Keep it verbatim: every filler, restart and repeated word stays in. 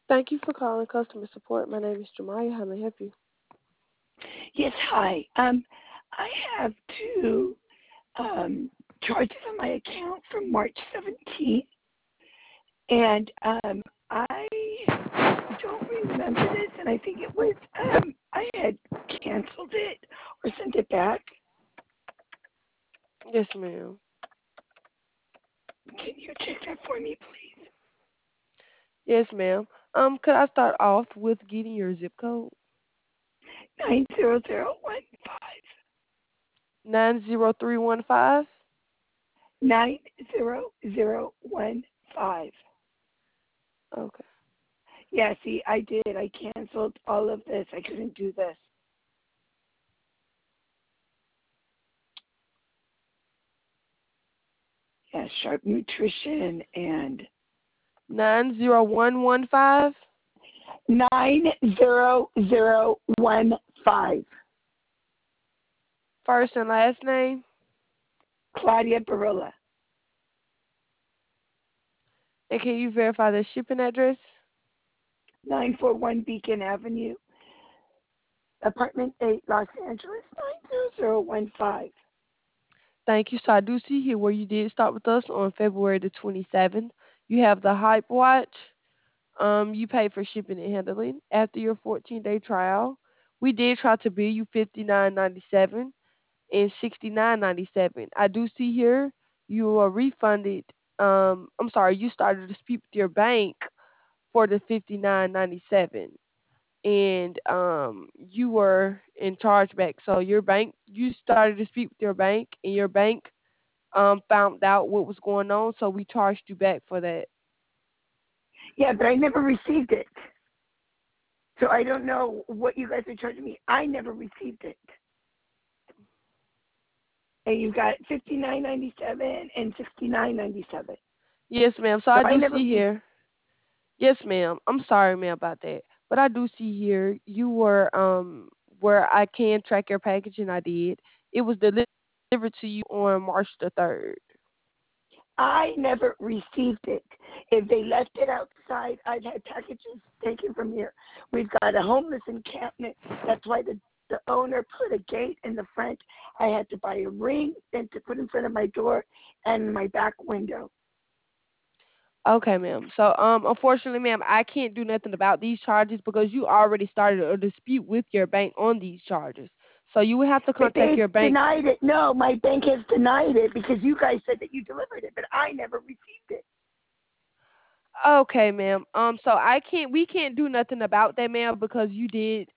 Thank you for calling customer support. My name is Jemiah. How may I help you? Yes, hi. Um, I have two um, charges on my account from March seventeenth, and um, I don't remember this, and I think it was um, I had canceled it or sent it back. Yes, ma'am. Can you check that for me, please? Yes, ma'am. Um, could I start off with getting your zip code? Nine zero zero one five Nine zero three one five. nine zero zero one five. Okay. Yeah, see, I did. I canceled all of this. I couldn't do this. Yeah, Sharp Nutrition and Nine zero one one five. nine zero zero one five. First and last name. Claudia Barilla, And can you verify the shipping address? nine four one Beacon Avenue, Apartment eight, Los Angeles, nine zero zero one five. Thank you. So I do see here where you did start with us on February the twenty-seventh. You have the Hype Watch. Um, you paid for shipping and handling. After your fourteen-day trial, we did try to bill you fifty-nine ninety-seven and sixty-nine ninety-seven. I do see here you were refunded. Um, I'm sorry, you started a dispute with your bank for the fifty-nine ninety-seven, and um, you were in chargeback. So your bank, you started a dispute with your bank, and your bank um found out what was going on, so we charged you back for that. Yeah, but I never received it. So I don't know what you guys are charging me. I never received it. And you got fifty nine ninety seven and sixty nine ninety seven. Yes, ma'am. So So I I do never see here. Yes, ma'am. I'm sorry, ma'am, about that. But I do see here you were um where I can track your package, and I did. It was delivered to you on March the third. I never received it. If they left it outside, I've had packages taken from here. We've got a homeless encampment. That's why the, the owner put a gate in the front. I had to buy a ring and to put in front of my door and my back window. Okay, ma'am. So um unfortunately, ma'am, I can't do nothing about these charges because you already started a dispute with your bank on these charges. So you would have to But contact they your bank. denied it. No, my bank has denied it because you guys said that you delivered it, but I never received it. Okay, ma'am. Um, so I can't, we can't do nothing about that, ma'am, because you did